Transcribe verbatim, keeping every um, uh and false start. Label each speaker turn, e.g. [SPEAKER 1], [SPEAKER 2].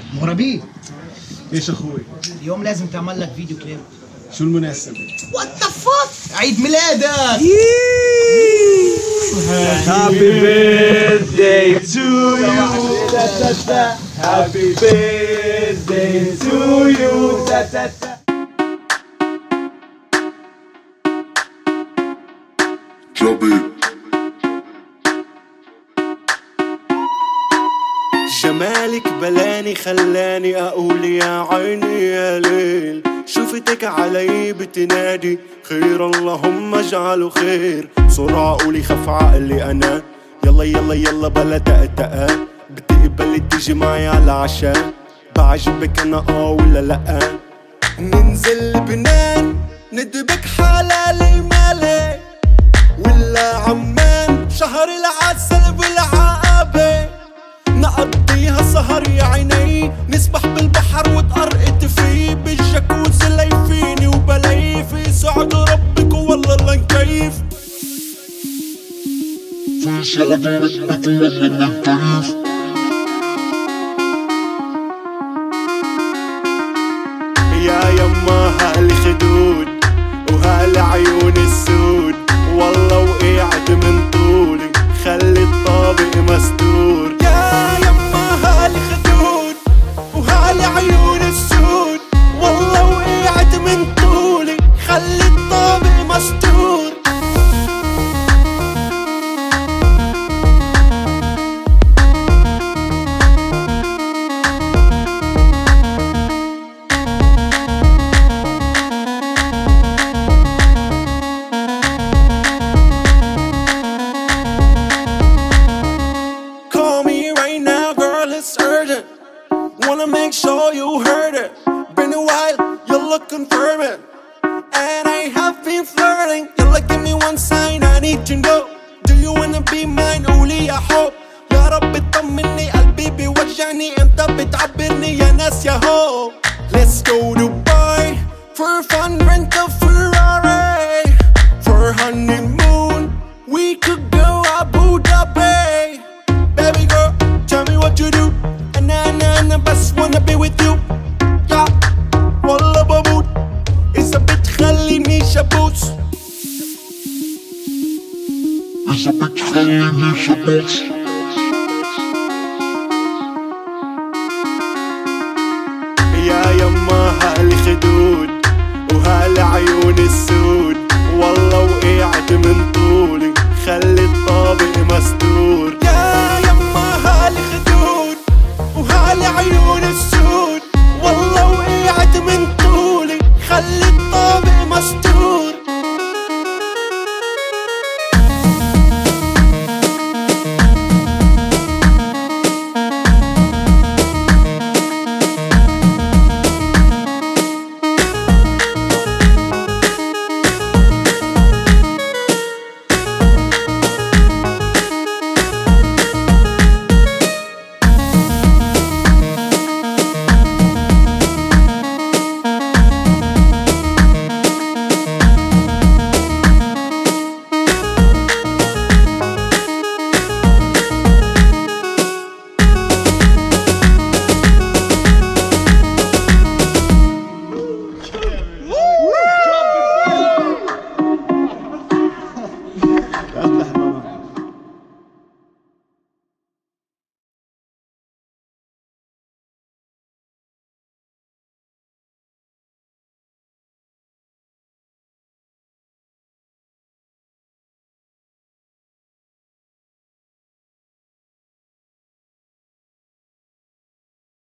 [SPEAKER 1] مغربي.
[SPEAKER 2] ايش اخوي؟
[SPEAKER 1] اليوم لازم تعمل لك فيديو كليب.
[SPEAKER 2] شو المناسبة؟
[SPEAKER 1] وات ذا فاك؟ عيد ميلادك.
[SPEAKER 3] Happy birthday to you. Happy birthday to you.
[SPEAKER 4] Drop it.
[SPEAKER 3] جمالك بلاني خلاني اقول يا عيني يا ليل، شوفتك علي بتنادي خير اللهم اجعله خير، بسرعة قولي خف عقلي انا، يلا يلا يلا بلا تأتأة، بتقبلي تيجي معي على عشاء، بعجبك انا اه ولا لأ؟ ننزل لبنان ندبك حلال المالي ولا عمان شهر العسل بالعقبة، نقضيها سهر يا عيني، نسبح بالبحر وتقرقت فيه بالجاكوزي ليفيني وبلاي في سعد ربك والله لا نكيف،
[SPEAKER 4] في سعد ربك والله لا نكيف.
[SPEAKER 3] يا يما هالخدود وهالعيون السود، والله وقعت من طولي خلي الطابق مستور، يا يما هالخدود وهالعيون السود، والله وقعت من طولي خلي الطابق مستور. It's urgent, wanna make sure you heard it. Been a while, you look confirming, and I have been flirting. You'll give me one sign, I need to know. Do you wanna be mine? قولي يا حب يا رب طمني، قلبي بيوجعني انت بتعبرني يا ناس يا هو. Let's go Dubai for fun, rent a Ferrari for honeymoon. We could go Abu Dhabi. Baby girl, tell me what you do. أنا أنا أنا بس wanna be with you. Yeah, والله بموت إذا بتخليني شابوس،
[SPEAKER 4] إذا بتخليني شابوس.
[SPEAKER 3] يا يما هالخدود وهالعيون السود، والله وقعت من طولي خلي الطابق مستور، يا